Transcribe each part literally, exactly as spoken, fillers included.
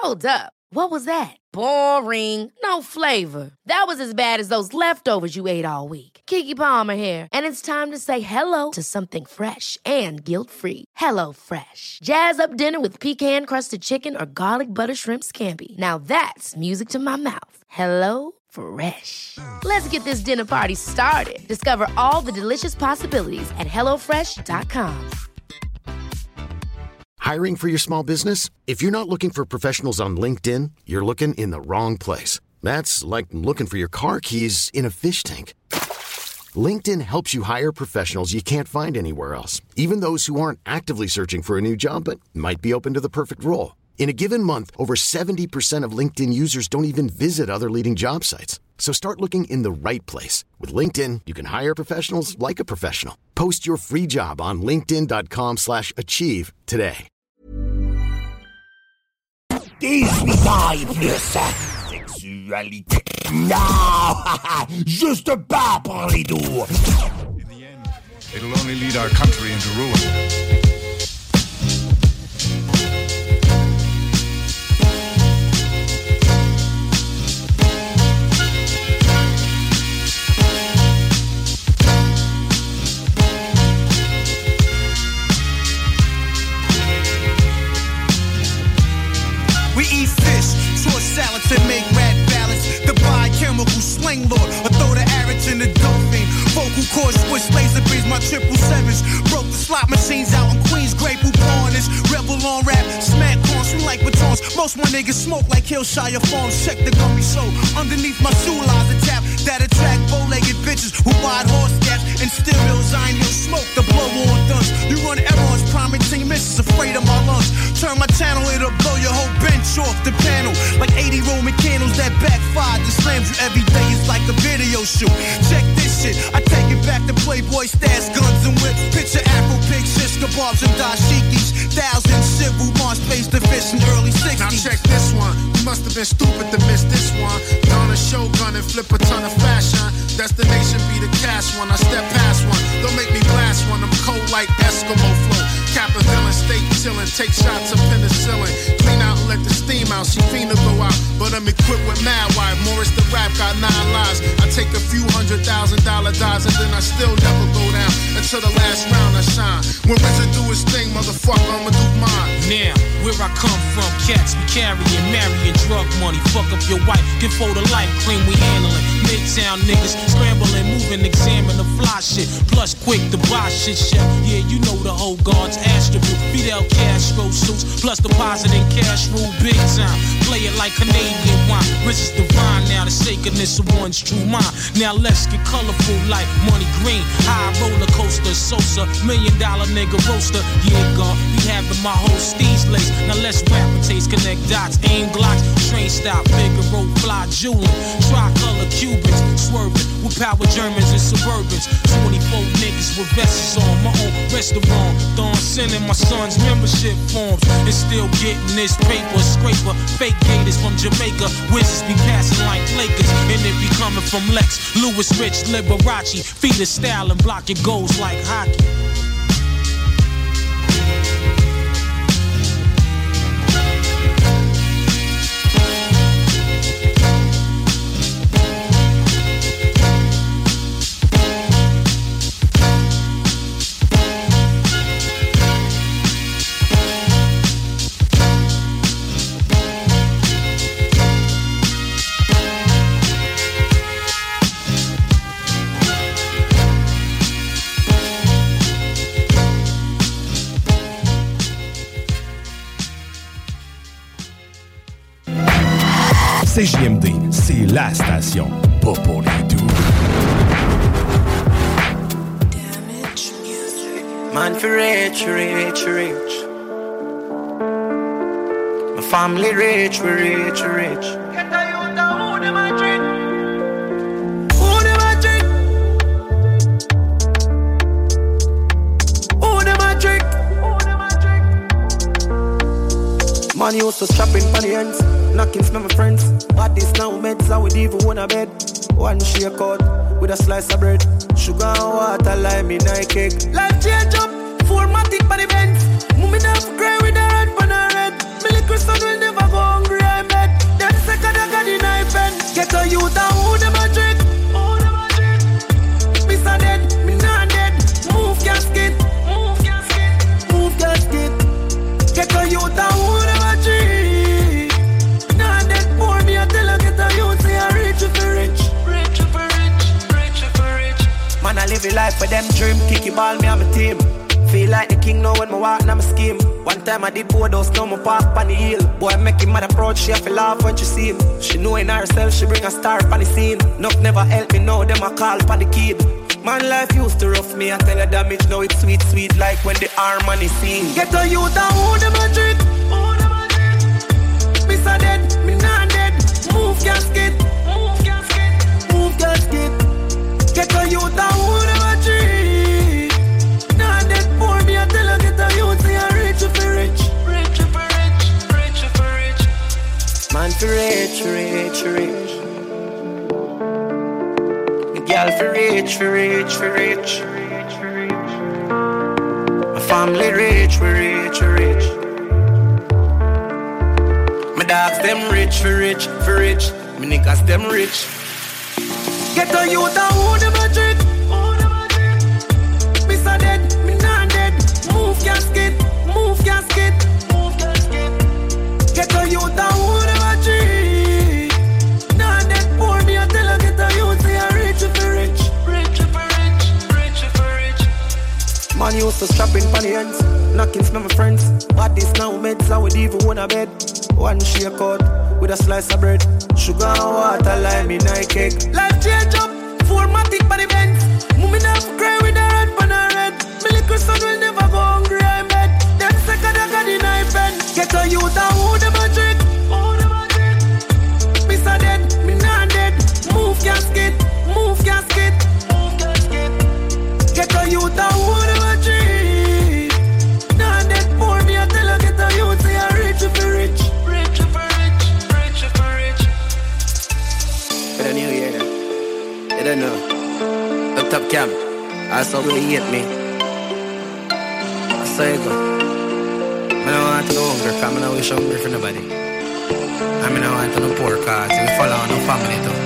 Hold up. What was that? Boring. No flavor. That was as bad as those leftovers you ate all week. Keke Palmer here, and it's time to say hello to something fresh and guilt-free. Hello Fresh. Jazz up dinner with pecan-crusted chicken or garlic butter shrimp scampi. Now that's music to my mouth. Hello Fresh. Let's get this dinner party started. Discover all the delicious possibilities at hello fresh dot com. Hiring for your small business? If you're not looking for professionals on LinkedIn, you're looking in the wrong place. That's like looking for your car keys in a fish tank. LinkedIn helps you hire professionals you can't find anywhere else, even those who aren't actively searching for a new job but might be open to the perfect role. In a given month, over seventy percent of LinkedIn users don't even visit other leading job sites. So start looking in the right place. With LinkedIn, you can hire professionals like a professional. Post your free job on linkedin dot com slash achieve today. dix-huit plus sexualité. Non, juste pas parler d'eau. In the end, it'll only lead our country into ruin. We eat fish, short salads and make rat ballads. The biochemical slang lord, or throw the arrows in the dolphin. Vocal cord switch, laser beams, my triple sevens. Broke the slot machines out in Queens, Grey Poupon is rebel on rap, smack corns, we like batons. Most my niggas smoke like Hillshire Farms. Check the gummy soul, underneath my shoe lies a tap that attract bow-legged bitches who wide horse gaps and stereos. I ain't no smoke, the blow on guns. You run errands, primary team misses, afraid of my lungs. Turn my channel, it'll blow your whole bench off the panel. Like eighty Roman candles that backfire and slams you every day. It's like a video shoot. Check this shit, I take it back to Playboy stats, guns and whips. Picture Afro pigs, shish kebabs and dashikis. Thousand civil march face the fish in early sixties. Now check this one, you must have been stupid to miss this one. Don a showgun and flip a ton of fashion. Destination be the cash one, I step past one. Don't make me blast one, I'm cold like Eskimo flow. Cap a villain, stay chillin', take shots of penicillin. Clean out and let the steam out, she fiend to go out. But I'm equipped with mad wire, Morris the rap got nine lives. I take a few hundred thousand dollar dives and then I still never go down. Until the last round I shine. When RZA do his thing, motherfucker, I'ma do mine. Now, where I come from, cats be carrying, marrying drug money. Fuck up your wife, get for the life, clean we handling. Midtown niggas scrambling, moving, examine the fly shit. Plus quick to buy shit, chef. Yeah, you know the whole guards, Astro, Fidel Castro suits. Plus depositing cash rule, big time. Play it like Canadian wine. Rich is divine, now the sacredness of one's true mind. Now let's get colorful like money green. High roller coaster, Sosa, million dollar nigga roaster. Yeah, God, be having my whole steez lace. Now let's rap and taste, connect dots, aim glocks, train stop, Figaro, fly, Julian, tricolor Cubans, swerving with power Germans and Suburbans. twenty-four niggas with vests on, my own restaurant. Don sending my son's membership forms and still getting this paper. Scraper, fake gators from Jamaica. Wizards be passing like Lakers, and it be coming from Lex, Louis Rich, Liberace. Feed the style and block your goals like hockey. C J M D, c'est la station, pas pour les doux. Man for rich, rich, rich. My family rich, we rich, rich. Get the youth down, who them a drink? Who them a drink? Who them a drink? Who them a drink? Man used to strap in for the ends. Knockings, my friends. But this now meds, I would even want a bed. One shake out with a slice of bread. Sugar and water, lime in a cake. Life change up, formatic by the bends. Moving up, grey with the red for the red. My little son will never go hungry live life for them dream. Kicky ball, me and my team. Feel like the king now when me walk in my scheme. One time I did board house, now me park on the hill. Boy, I make him mad approach, she have to laugh when she see him. She know in herself, she bring a star on the scene. Nothing never help me now, them a call on the kid. Man, life used to rough me and tell her damage. Now it's sweet, sweet like when the harmony sing. Get a youth and who them a trick. Miss a dead, me not dead. Move casket, move casket, move casket. Get a youth and who them a trick. Not dead poor, me a tell her get a youth and you rich if you rich. Rich if you rich, rich if you rich. Man for rich, rich, rich. Girl for rich, for rich, for rich. My family rich, we rich, we rich. My dogs them rich, for rich, for rich. My niggas them rich. Get a youth and who them a trick. Miss a dead, me not dead. Move casket, move casket, move casket. Get a youth and who them a trick. Not dead poor, me a tell her get a youth and you rich if you rich. Rich if you rich, rich if you rich. Man used to strap in for the ends. Knocking smell my friends. But this now meds I would even want a bed. One shake out with a slice of bread. Sugar and water lime in a cake. Life change up, formatic body bends. Moving up, cry with a red pan a red. My little son will never go hungry in bed. Them second I got in a pen. Get a youth and who them a trick. Miss a dead, me not dead. Move casket, move casket, move casket. Get a youth and who them a trick. Not dead poor, me a tell her get a youth and you rich if you rich. Rich if you rich, rich if you rich. I don't know yet. I don't know. Up top cam, I saw really hate me. I saw you go. I don't want to go hungry, cause I don't wish hungry for nobody. I mean, I want to no poor cause we follow on no family too.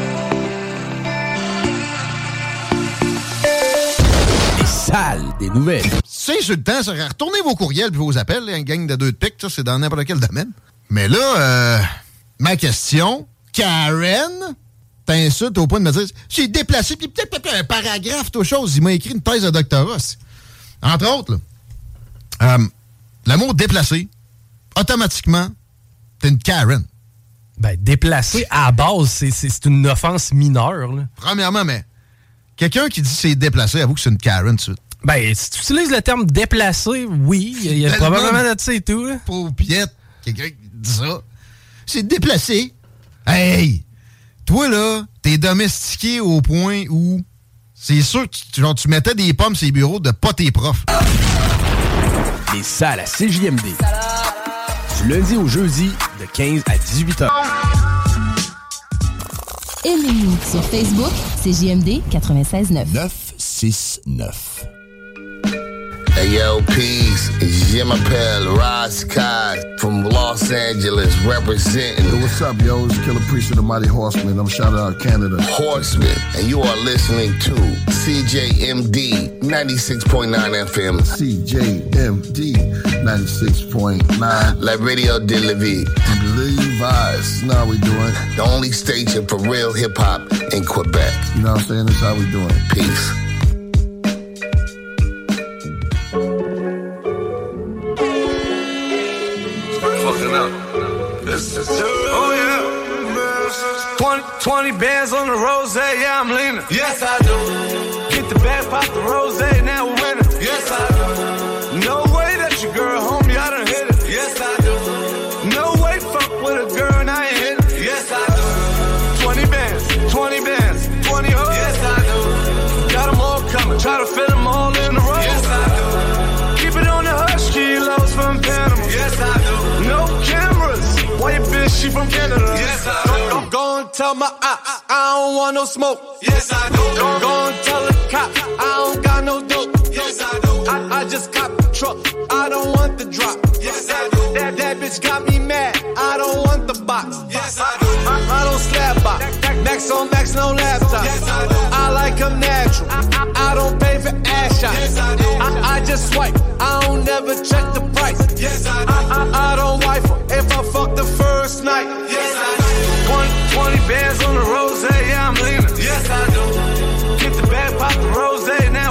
Les salles des nouvelles. C'est insultant, ça. Retournez vos courriels et vos appels, une gang de deux de pique, ça, c'est dans n'importe quel domaine. Mais là, euh, ma question, Karen, t'insultes au point de me dire, j'ai déplacé, puis peut-être un paragraphe, toute chose. Il m'a écrit une thèse de doctorat. Entre autres, là, euh, le mot déplacé, automatiquement, t'es une Karen. Ben, déplacé, à la base, c'est, c'est, c'est une offense mineure. Là. Premièrement, mais quelqu'un qui dit c'est déplacé, avoue que c'est une Karen, tout de suite. Ben, si tu utilises le terme déplacé, oui, il y a, y a probablement de ça et tout. Là. Pauvre piette, quelqu'un qui dit ça. C'est déplacé. Hey! Toi, là, t'es domestiqué au point où c'est sûr que tu, genre, tu mettais des pommes sur les bureaux de pas tes profs. Les salles à C J M D. Du lundi au jeudi, de quinze à dix-huit heures. Aimez-nous sur Facebook, C J M D quatre-vingt-seize neuf. neuf six neuf. Hey yo, peace, it's Jim Appel, Ross Kai from Los Angeles representing. Yo, what's up, yo? It's Killer Priest of the Mighty Horsemen. I'm shouting out Canada. Horsemen, and you are listening to C J M D ninety-six point nine F M. C J M D ninety-six point nine. La Radio de la Vie. Levi's. You know how we doing. The only station for real hip-hop in Quebec. You know what I'm saying? That's how we doing. Peace. Oh yeah, twenty, twenty bands on the rose, yeah, I'm leaning. Yes, I do. Get the bag, pop the rose, now we're winning. Yes, I do. No way that your girl, homie, I done hit it. Yes, I do. No way, fuck with a girl and I ain't hit it. Yes, I do. Twenty bands, twenty bands, twenty hoes. Yes, I do. Got them all coming, try to fit them all in the row. Yes, I do. Keep it on the hush, kilos from Panama. Yes, I do. No cameras. White bitch, she from Canada. Yes, I do. Go, go, go and tell my ops, I don't want no smoke. Yes, I do. Go, go and tell the cops, I don't got no dope. Yes, I do. I, I just cop the truck, I don't want the drop. Yes, I do. That, that bitch got me mad, I don't want the box. Yes, I do. I, I don't slap box. Max on max, no laptop. Yes, I do. I like them natural. I, I, I don't pay for ass shots. Yes, I do. I, I just swipe, I don't never check the price. Yes, I do. I, I, I don't wife her if I fuck the first night. Yes, I do. twenty, twenty bands on the rose, yeah, I'm leaning. Yes, I do. Get the bag, pop the rose, now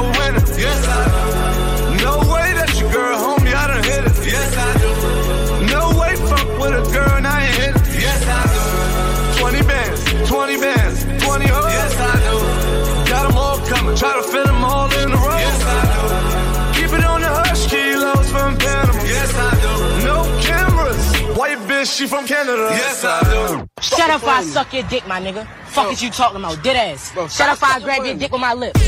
Swiss, she from Canada. Yes, I do. Shut up, I suck your dick, my nigga. Fuck Bro. is you talking about, dead ass. Bro, Shut up, I grab your dick with my lips.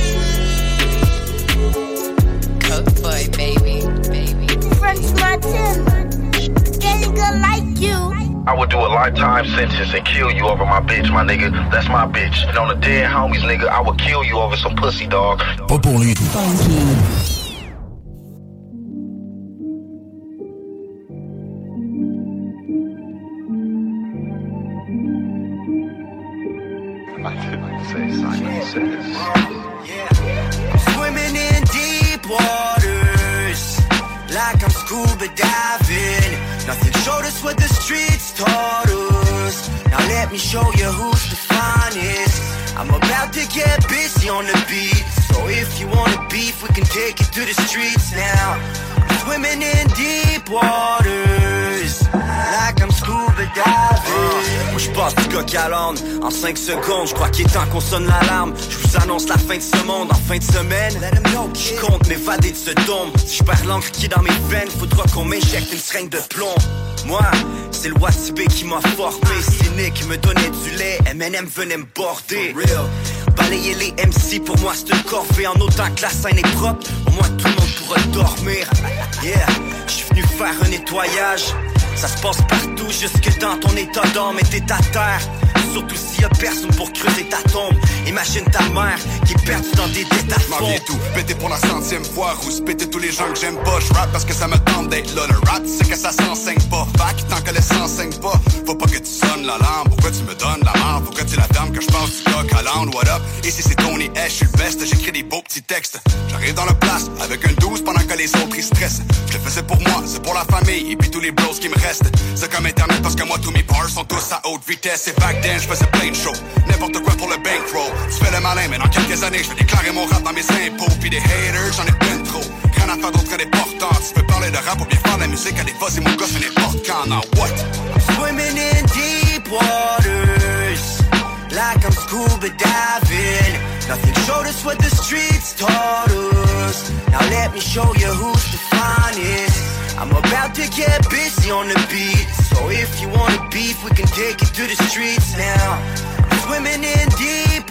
Coke boy, baby, baby. French Martin, getting good like you. I would do a lifetime sentence and kill you over my bitch, my nigga. That's my bitch. And on the dead homies, nigga, I would kill you over some pussy, dog. Pas pour les Funky. Swimming in deep waters, like I'm scuba diving. Nothing showed us what the streets taught us. Now let me show you who's the finest. I'm about to get busy on the beat, so if you wanna beef, we can take it to the streets now. Swimming in deep waters, like I'm scuba diving. Moi je passe du coq à l'âne en cinq secondes. Je crois qu'il est temps qu'on sonne l'alarme. Je vous annonce la fin de ce monde en fin de semaine. Je compte m'évader de ce dôme. Si je perds l'encre qui est dans mes veines, faudra qu'on m'injecte une seringue de plomb. Moi, c'est le Watibé qui m'a formé. Cynique me donnait du lait, M and M venait me border. Balayer les M C, pour moi c'est une corvée. En autant que la scène est propre, au moins tout le monde pourra dormir. Yeah, je suis venu faire un nettoyage. Ça se passe partout, jusque dans ton état d'âme et t'es à terre. Surtout s'il y a personne pour creuser ta tombe. Imagine ta mère qui est perdue dans des détails. M'en viens tout, péter pour la centième fois. Rousse péter tous les gens que j'aime pas. Je rap parce que ça me tente d'être là. Le rap c'est que ça s'enseigne pas. Fac, tant que le s'enseigne pas. Faut pas que tu sonnes la lampe. Pourquoi tu me donnes la marde? Pourquoi tu la dame que je passe du coq à l'âne? What up? Ici c'est Tony S, je suis le best. J'écris des beaux petits textes. J'arrive dans le place avec un douze pendant que les autres ils stressent. Je le faisais pour moi, c'est pour la famille. Et puis tous les bros qui me restent. C'est comme internet parce que moi tous mes bars sont tous à haute vitesse. Et back then je faisais plein de shows. N'importe quoi pour le bankroll. Tu fais le malin mais dans quelques années je vais déclarer mon rap dans mes impôts. Puis des haters j'en ai plein trop. Rien à faire d'autre que des portants. Tu peux parler de rap ou bien faire de la musique à des fois c'est mon gars c'est n'importe quand. Now what? Swimming in deep waters, like I'm scuba diving. Nothing showed us what the streets taught us. Now let me show you who's the finest. I'm about to get busy on the beat, so if you wanna beef, we can take it to the streets now. Swimming in deep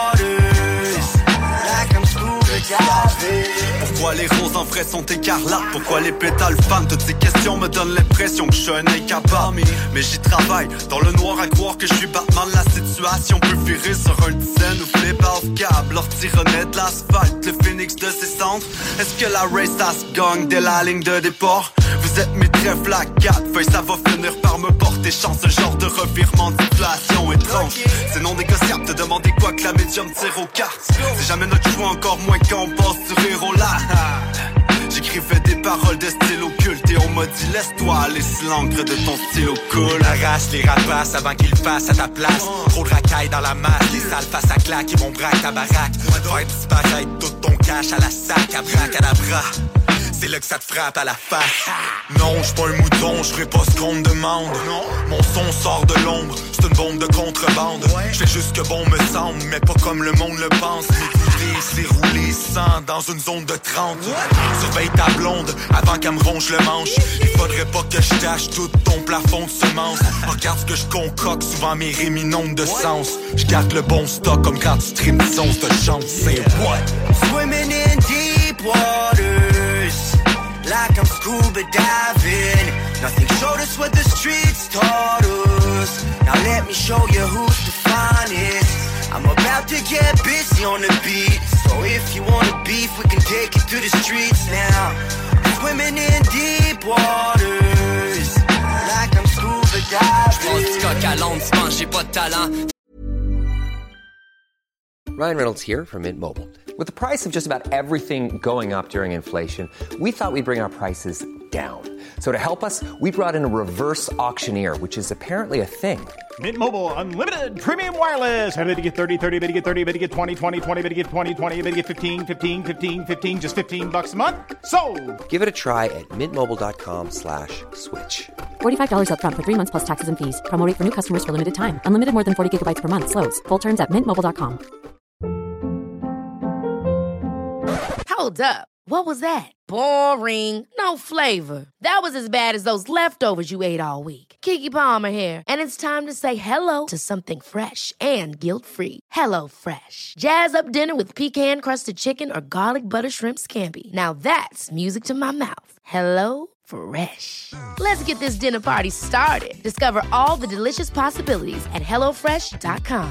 waters, like I'm scuba diving. Pourquoi les roses en vrai sont écarlates? Pourquoi les pétales fanent? Toutes ces questions me donnent l'impression que je suis un incapable. Mais j'y travaille, dans le noir à croire que je suis Batman. La situation peut virer sur un dizaine ou flip off câble. Leur tironnet de l'asphalte, le phénix de ses cendres. Est-ce que la race ça se gagne dès la ligne de départ? Vous êtes mes trèfles à quatre feuilles, ça va finir par me porter chance. Ce genre de revirement de situation étrange, c'est non négociable, te demander quoi que la médium tire aux cartes. C'est jamais notre choix, encore moins quand on passe du rire au là. J'écrivais des paroles de style occulte et on m'a dit laisse-toi aller si l'encre de ton stylo cool. Arrache les rapaces avant qu'ils fassent à ta place. Trop de racailles dans la masse, les sales face à claque et mon braque ta baraque. Faire disparaître tout ton cash à la sac, à bracadabra. C'est là que ça te frappe à la face. Non, j'suis pas un mouton, j'ferai pas ce qu'on me demande. Non, mon son sort de l'ombre, c'est une bombe de contrebande. J'fais juste que bon me semble, mais pas comme le monde le pense. M'écouter, c'est rouler sans dans une zone de trente. Surveille ta blonde avant qu'elle me ronge le manche. Il faudrait pas que je tâche tout ton plafond de semences. Regarde ce que je concocte, souvent mes rimes n'ont de sens. J'garde le bon stock comme quand tu trimes des onces de chance. C'est what? Swimming in deep waters, like I'm scuba diving. Nothing showed us what the streets taught us. Now let me show you who's the finest. I'm about to get busy on the beat, so if you wanna beef, we can take it to the streets now. Swimming in deep waters, like I'm scuba diving. J'pense du coq à l'onde, tu penses j'ai pas de talent. Ryan Reynolds here from Mint Mobile. With the price of just about everything going up during inflation, we thought we'd bring our prices down. So to help us, we brought in a reverse auctioneer, which is apparently a thing. Mint Mobile Unlimited Premium Wireless. How to get thirty, thirty, how to get thirty, how to get twenty, twenty, twenty, how to get twenty, twenty, how to get fifteen, fifteen, fifteen, fifteen, just fifteen bucks a month? Sold! Give it a try at mintmobile.com slash switch. forty-five dollars up front for three months plus taxes and fees. Promo rate for new customers for limited time. Unlimited more than forty gigabytes per month. Slows full terms at mint mobile dot com. Hold up. What was that? Boring. No flavor. That was as bad as those leftovers you ate all week. Keke Palmer here, and it's time to say hello to something fresh and guilt-free. Hello Fresh. Jazz up dinner with pecan-crusted chicken or garlic butter shrimp scampi. Now that's music to my mouth. Hello Fresh. Let's get this dinner party started. Discover all the delicious possibilities at hello fresh dot com.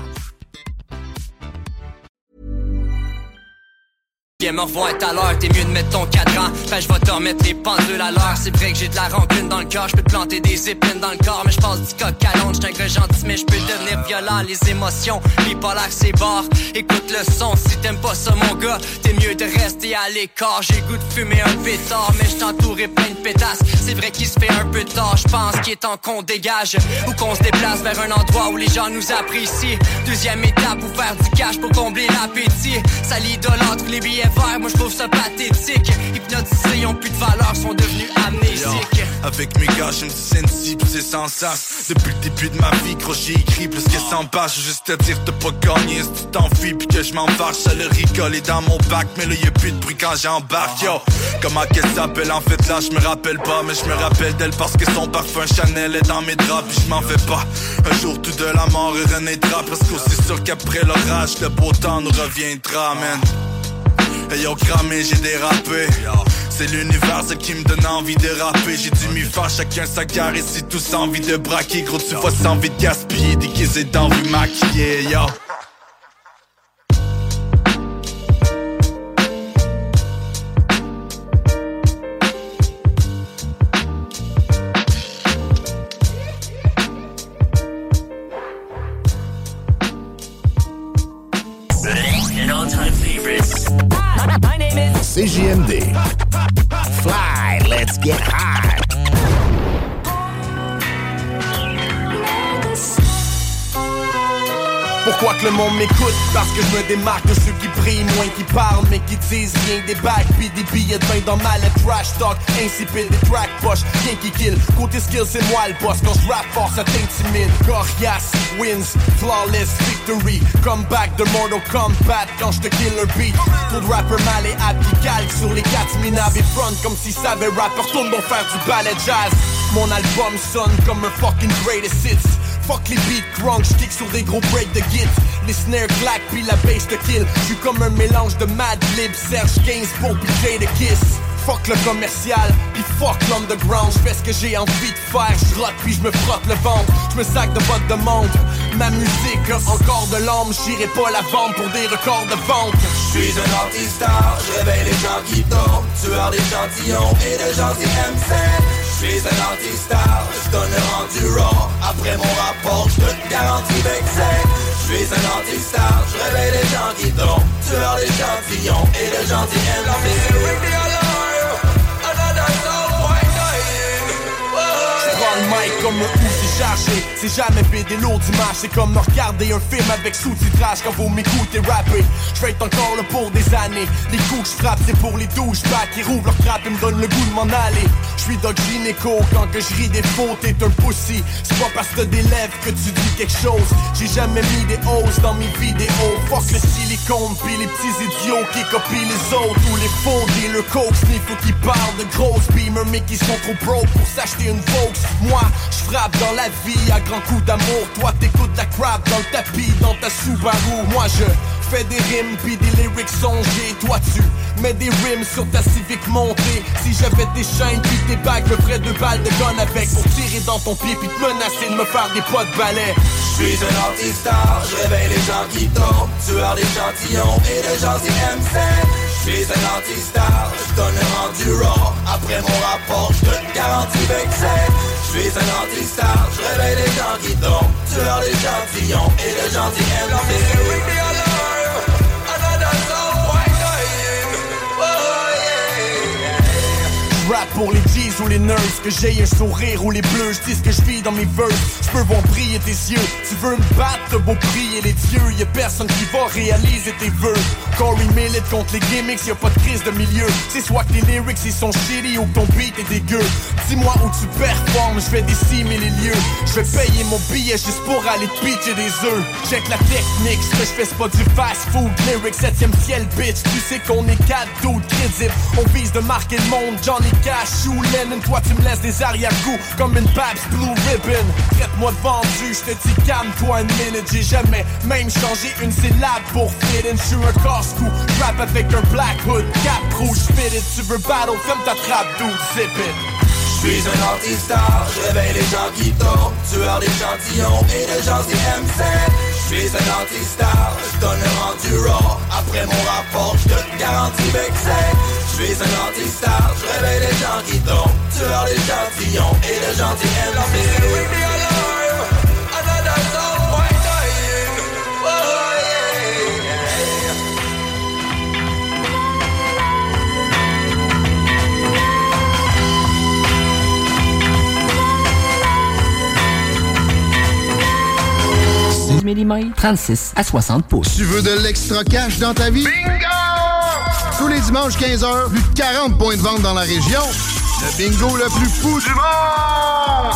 Me revoir tout à l'heure, t'es mieux de mettre ton cadran. Ben je vais te remettre les pendules à l'heure. C'est vrai que j'ai de la rancune dans le cœur. Je peux te planter des épines dans le corps. Mais je passe du coq à l'onde. J'suis un gars gentil mais je peux devenir violent. Les émotions, bipolaire c'est barre. Écoute le son, si t'aimes pas ça mon gars, t'es mieux de rester à l'écart. J'ai goût de fumer un pétard, mais je t'entourais plein de pétasses. C'est vrai qu'il se fait un peu tard. Je pense qu'il est temps qu'on dégage ou qu'on se déplace vers un endroit où les gens nous apprécient. Deuxième étape pour faire du cash pour combler l'appétit. Ça l'idolâtre les billets verts, moi je trouve ça pathétique. Hypnotisés, ils ont plus de valeur, sont devenus amnésiques. Yo, avec mes gars, je me sensible, c'est sans sas. Depuis le début de ma vie, gros, j'ai écrit plus que cent pages. Juste te dire, t'as pas gagné, si tu t'enfuis pis que je m'en fâche. Ça le rigole est dans mon bac, mais là y'a plus de bruit quand j'embarque. Yo, comment qu'elle s'appelle en fait là, je me rappelle pas. Mais je me rappelle d'elle parce que son parfum Chanel est dans mes draps. Pis je m'en fais pas, un jour tout de la mort renaîtra. Parce qu'aussi sûr qu'après l'orage, le beau temps nous reviendra, man. Hey yo, cramé, j'ai dérapé. C'est l'univers, celle qui me donne envie de rapper. J'ai dû m'y faire, chacun sa carrière. Si tous envie de braquer, gros, tu vois sans envie de gaspiller. Déguisé dans rue maquillée, yo. C J M D. Fly, let's get high. Pourquoi que le monde m'écoute? Parce que je me démarque de ceux qui brillent, moins qui parlent, mais qui disent rien. Des bagues, pis des billets de vin dans ma lettre. Trash talk, insipide, des track poches, rien qui kill. Côté skill, c'est moi le boss. Quand je rap fort, ça t'intimide. Coriace, wins, flawless victory. Comeback de Mortal Kombat quand je te kill un beat. Trop de rappers mal et happy calque sur les quatre minables et front comme s'ils savaient rap. Retourne donc faire du ballet jazz. Mon album sonne comme un fucking greatest hits. Fuck les beats crunk, j'kick sur des gros breaks de git. Les snares claquent pis la bass te kill. J'suis comme un mélange de Mad Lib, Serge Gainsbourg pis Jada Kiss. Fuck le commercial, pis fuck l'underground. J'fais ce que j'ai envie de faire, j'rotte pis j'me frotte le ventre. J'me sac de bottes de monde. Ma musique a encore de l'âme, j'irai pas la vendre pour des records de vente. J'suis un anti-star, j'réveille les gens qui tombent. Tueur d'échantillons et de gentils M C. J'suis un anti-star, j'donne le rendu raw. Après mon rapport, j'te garantis vexé. J'suis un anti-star, j'réveille les gens qui tombent. Tueur d'échantillons et de gentils M C. J'prends le mic comme un outil chargé. C'est jamais fait des lourdes images. C'est comme me regarder un film avec sous-titrage quand vous m'écoutez rapper. J'vais être encore là pour des années. Les coups que j'frappe c'est pour les douchebags qui rouvrent leur crap et me donnent le goût de m'en aller. J'suis Doc Gynéco quand que j'ris des faux, t'es un pussy. C'est pas parce que t'as des lèvres que tu dis quelque chose. J'ai jamais mis des hausses dans mes vidéos. Fuck le silicone pis les petits idiots qui copient les autres. Ou les faux dealers coke sniff ou qui parlent de grosses beamers mais qui sont trop broke pour s'acheter une Vaux. Moi j'frappe dans la vie à grands coups d'amour. Toi t'écoutes la crap dans le tapis dans ta Subaru. Moi je fais des rimes pis des lyrics songés. Toi tu mets des rimes sur ta Civic montée. Si j'avais des chaînes pis des bagues, me ferais deux balles de gun avec pour tirer dans ton pied pis te menacer de me faire des pas de balai. J'suis un anti-star, j'réveille les gens qui tombent. Tueur d'échantillons et de gentils M C. J'suis un anti-star, j'donne le rendu raw. Après mon rapport, j'te garantis vexé. J'suis un anti-star, j'réveille les gens qui tombent. Tueur d'échantillons et de gentils M C. Rap pour les G's B's ou les nurses, que j'aie un sourire ou les bleus, je dis ce que je vis dans mes verses. Je peux voir briller tes yeux, tu veux me battre, t'as beau prier les dieux, y'a personne qui va réaliser tes vœux. Corey milite contre les gimmicks, y'a pas de crise de milieu. C'est soit que tes lyrics ils sont shitty ou que ton beat est dégueu. Dis-moi où tu performes, je vais décimer les lieux. Je vais payer mon billet juste pour aller te pitcher des œufs. Check la technique, ce que je fais c'est pas du fast food. Lyrics septième ciel bitch, tu sais qu'on est quatre doutes crédibles. On vise de marquer le monde, Johnny Cash ou Lennon. Toi tu me laisses des arrière-coups comme une Pabst Blue Ribbon. Traite-moi de vendu, je te dis calme-toi une minute. J'ai jamais même changé une syllabe pour fit in. J'suis un casse-cou, rap avec un black hood, cap rouge fitted. Tu veux battle, comme ta trappe dude, zip it. Je suis un anti-star, je réveille les gens qui tombent, tueur d'échantillons et de gens qui aiment ça. Je suis un anti-star, je donne le rendu raw. Après mon rapport, je te garantis vexé. Je suis un anti-star, je réveille les gens qui tombent, tueur d'échantillons et de gens qui aiment ça. millimètres, trente-six à soixante pouces. Tu veux de l'extra cash dans ta vie? Bingo! Tous les dimanches quinze heures, plus de quarante points de vente dans la région. Le bingo le plus fou du monde!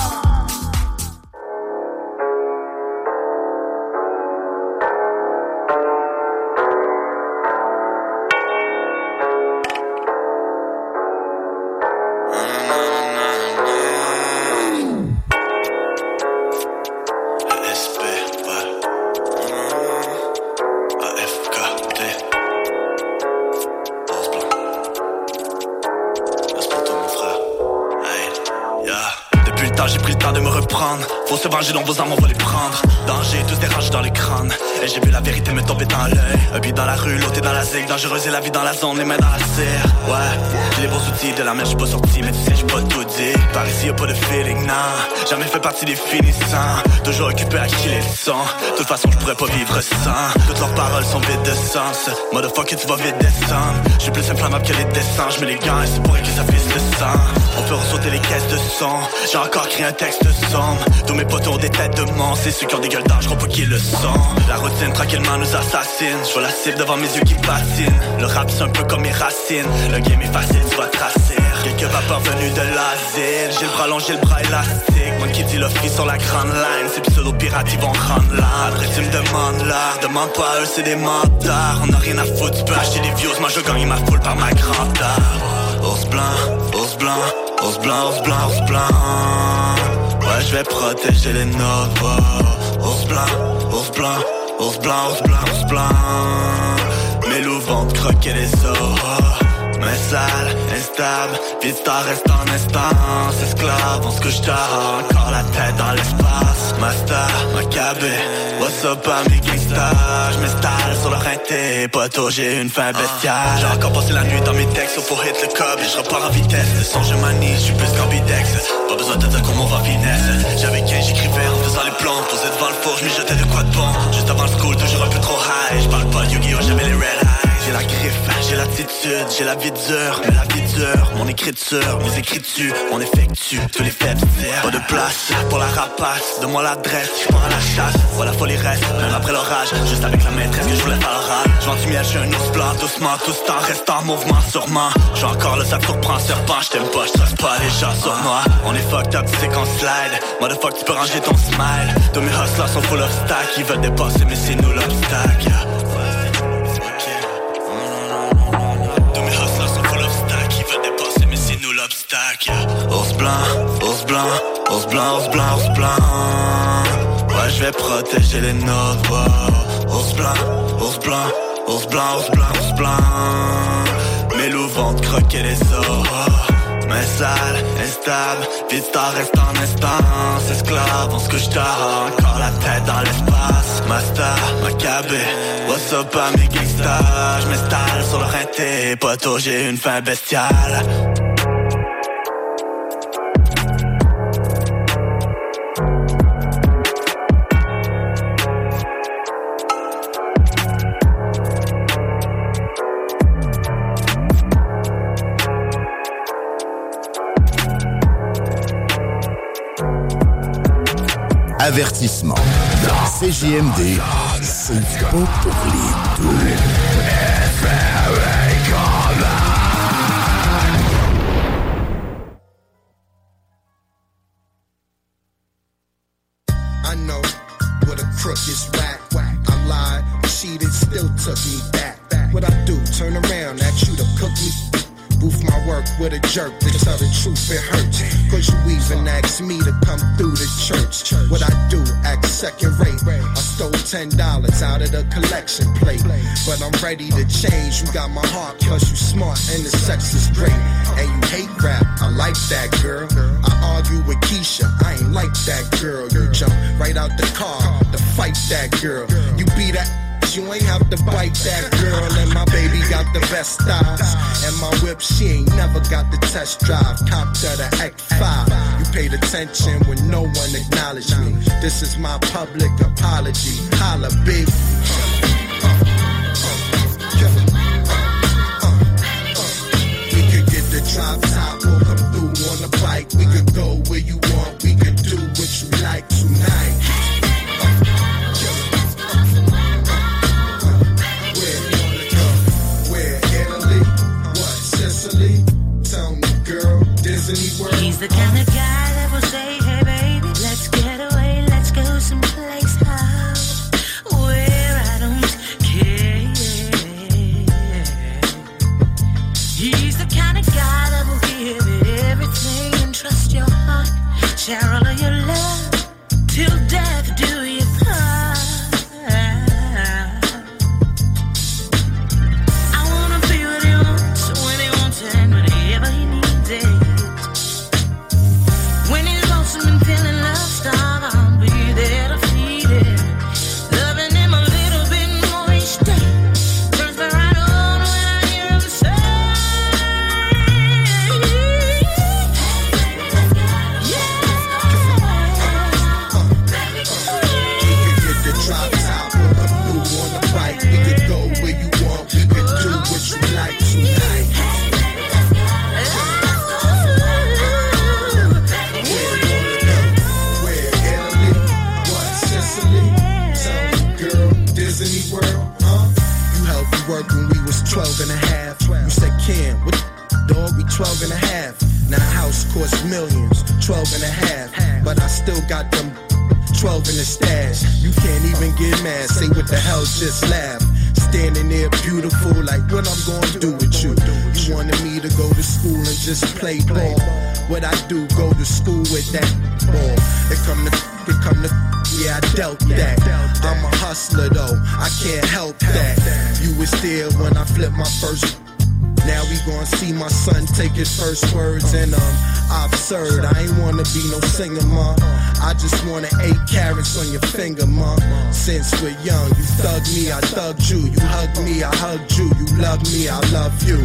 Faut se venger, donc vos armes on va les prendre. Danger, tous des rages dans les crânes. Et j'ai vu la vérité me tomber dans l'œil. Un beat dans la rue, l'autre est dans la zig. Dangereuse et la vie dans la zone, les mains dans la cire. Ouais, j'ai les bons outils de la mer, j'suis pas sorti. Mais tu sais, j'suis pas tout dit. Par ici y'a pas de feeling, non. Jamais fait partie des finissants. Toujours occupé à qui les sons. De toute façon, j'pourrais pas vivre sans. Toutes leurs paroles sont vides de sens. Motherfucker, tu vas vite descendre. J'suis plus inflammable que les descends. J'mets les gants et c'est pour que ça fisse le sang. On peut ressauter les caisses de son. J'ai encore créé un texte sombre. Tous mes potos ont des têtes de monstres. C'est ceux qui ont des gueules d'ange, j'crois pas qu'ils le sont. La routine tranquillement nous assassine. J'vois la cible devant mes yeux qui patinent. Le rap c'est un peu comme mes racines. Le game est facile, tu vas tracer. Quelques vapeurs venus de l'asile. J'ai le bras long, j'ai le bras élastique. Moi qui dis le free sur la grande line. Ces pseudo-pirates ils vont rendre l'art. Après tu me demandes l'art. Demande pas à eux, c'est des mentards. On a rien à foutre, tu peux acheter des views. Moi je gagne ma foule par ma grandeur. Ours blanc, ours blanc, ours blanc, ours blanc, ours blanc. Ouais, je vais protéger les nôtres. Oh. Ours blanc, ours blanc, ours blanc, ours blanc, ours blanc. Mes loups vont te croquer les os. Oh. Main sale, instable, vista reste en instance. Esclave, on se couche tard, encore la tête dans l'espace. Master, Maccabé, what's up à mes gangsters. J'm'installe sur le rinté, poteau, j'ai une fin bestiale. J'ai encore passé la nuit dans mes textes, faut hit le cob et je repars en vitesse. Le son je manie, j'suis plus qu'ambidex. Pas besoin de dire comment on va finesse. J'avais quinze, j'écrivais en faisant les plans. Posé devant le four, j'm'y jetais de quoi de bon. Juste avant le school, toujours un peu trop high. J'parle pas de Yu-Gi-Oh, j'avais les red eyes. J'ai la griffe, j'ai l'attitude, j'ai la vie dure, mais la vie dure, mon écriture, mes écritures, on effectue tous les faits tirs. Pas de place pour la rapace, donne-moi l'adresse, je pars à la chasse, voilà faut les restes, même après l'orage, juste avec la maîtresse que je voulais faire l'oral. J'vends du miel, j'suis un ours blanc, doucement, tout ce temps reste en mouvement, sûrement. J'suis encore là, ça te surprend, serpent, j't'aime pas, j'trace pas les gens sur moi. On est fucked up, tu sais qu'on slide, motherfuck, tu peux ranger ton smile. Tous mes hustlers sont full of stack, ils veulent dépasser, mais c'est nous l'obstacle. Ours blanc, ours blanc, ours blanc, ours blanc, ours blanc. Ouais, je vais protéger les nôtres. Oh. Ours blanc, ours blanc, ours blanc, ours blanc, ours blanc. Mes loups vont te croquer les os. Oh. Main sale, instable, vista reste en instance. Esclave, on se couche tard, encore la tête dans l'espace. Master, Maccabé, what's up à mes gangsters. J'm'installe sur le rinté, poteau, j'ai une fin bestiale. Avertissement. C J M D, c'est pas pour les deux. I know what a crook is whack. I lied, cheated, still took me back. What I do, turn around, ask you to cook me. Boof my work with a jerk to tell the truth, it hurts. Cause you even asked me to come through the church. What I do, act second rate. I stole ten dollars out of the collection plate. But I'm ready to change, you got my heart cause you smart and the sex is great. And you hate rap, I like that girl. I argue with Keisha, I ain't like that girl. You jump right out the car to fight that girl. You be that, you ain't have to bite that girl. And my baby got the best thighs. And my whip, she ain't never got the test drive. Copped her the X five. You paid attention when no one acknowledged me. This is my public apology. Holla, big. We could get the drop top, we'll come through on the bike. We could go where you want, we could do what you like tonight. He's the kind of guy that will say, hey baby, let's get away, let's go someplace out where I don't care. He's the kind of guy that will give it everything and trust your heart, share all of your love, till death do you part. I wanna be what he wants, when he wants it, and whenever he needs it. When he's lonesome and feeling love starved, I'll be there to feed it. Loving him a little bit more each day. Turns me right on when I hear him say, yeah. We could get the drop top, we'll come through on the bike. We could go where you want, we could do what you like tonight. Disney World, huh? You helped me work when we was twelve and a half. You said, Ken, what the dog? We twelve and a half. Now a house costs millions, twelve and a half. But I still got them twelve in the stash. You can't even get mad, say what the hell, just laugh. Standing there beautiful, like what I'm gonna do with you. You wanted me to go to school and just play ball. What I do, go to school with that ball. It come to, it come to, yeah, I dealt that. I'm a hustler though, I can't help that. You was there when I flipped my first. Now we gon' see my son take his first words and um, absurd. I ain't wanna be no singer, ma. I just wanna eight carats on your finger, ma. Since we're young, you thug me, I thugged you. You hugged me, I hugged you. You love me, I love you.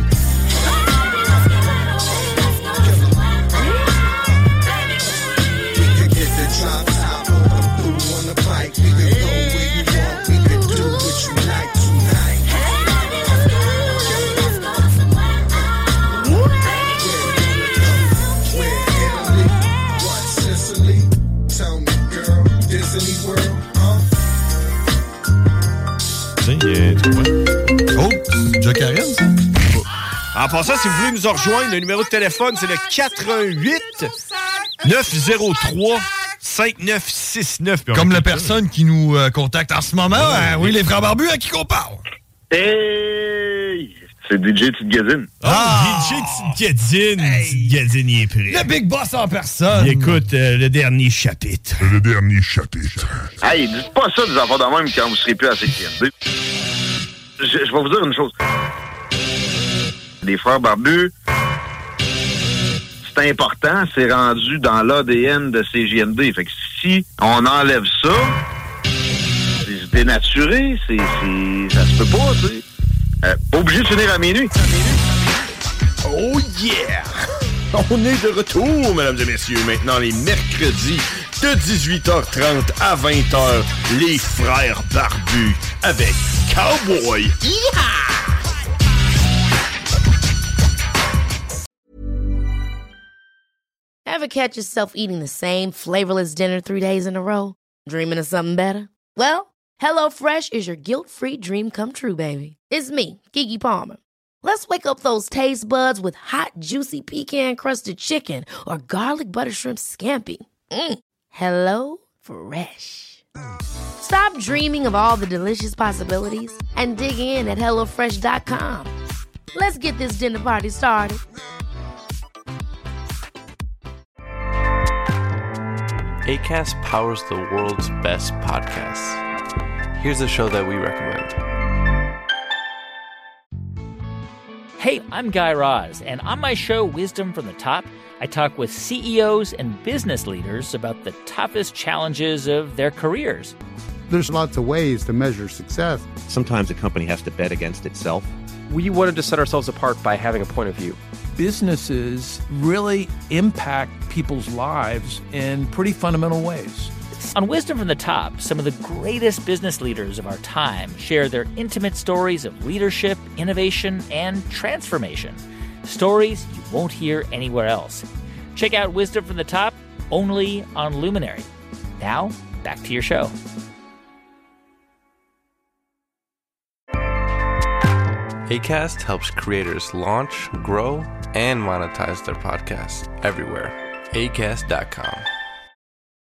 We could get the drop top, we'll come through on the bike. We could go where you want, we could do what you like tonight. Disney World, huh? Tu vois? Oh, c'est déjà Karen, ça? En passant, si vous voulez nous rejoindre, le numéro de téléphone, c'est le quatre un huit neuf zéro trois cinq neuf six neuf. Comme la personne qui nous euh, contacte en ce moment. Oh, hein, oui, les frères barbus, à qui qu'on parle? Hey! C'est D J Tite-Gadine. Ah! D J Tite-Gadine. Hey. Tite-Gadine, il est prêt. Le Big Boss en personne. Il écoute euh, le dernier chapitre. Le dernier chapitre. Hey, dites pas ça des enfants de même quand vous serez plus à C Q M D. Je, je vais vous dire une chose. Les frères barbus, c'est important, c'est rendu dans l'A D N de C J M D. Fait que si on enlève ça, c'est dénaturé, c'est, c'est, ça se peut pas, tu sais. Euh, pas obligé de finir à minuit. Oh yeah! On est de retour, mesdames et messieurs. Maintenant, les mercredis de dix-huit heures trente à vingt heures, les frères barbus avec Cowboy. Yeah! Ever catch yourself eating the same flavorless dinner three days in a row? Dreaming of something better? Well, HelloFresh is your guilt-free dream come true, baby. It's me, Keke Palmer. Let's wake up those taste buds with hot, juicy pecan-crusted chicken or garlic butter shrimp scampi. Mm. Hello Fresh. Stop dreaming of all the delicious possibilities and dig in at hello fresh dot com. Let's get this dinner party started. Acast powers the world's best podcasts. Here's a show that we recommend. Hey, I'm Guy Raz, and on my show, Wisdom from the Top, I talk with C E Os and business leaders about the toughest challenges of their careers. There's lots of ways to measure success. Sometimes a company has to bet against itself. We wanted to set ourselves apart by having a point of view. Businesses really impact people's lives in pretty fundamental ways. On Wisdom from the Top, some of the greatest business leaders of our time share their intimate stories of leadership, innovation, and transformation. Stories you won't hear anywhere else. Check out Wisdom from the Top, only on Luminary. Now, back to your show. Acast helps creators launch, grow, and monetize their podcasts everywhere. acast dot com.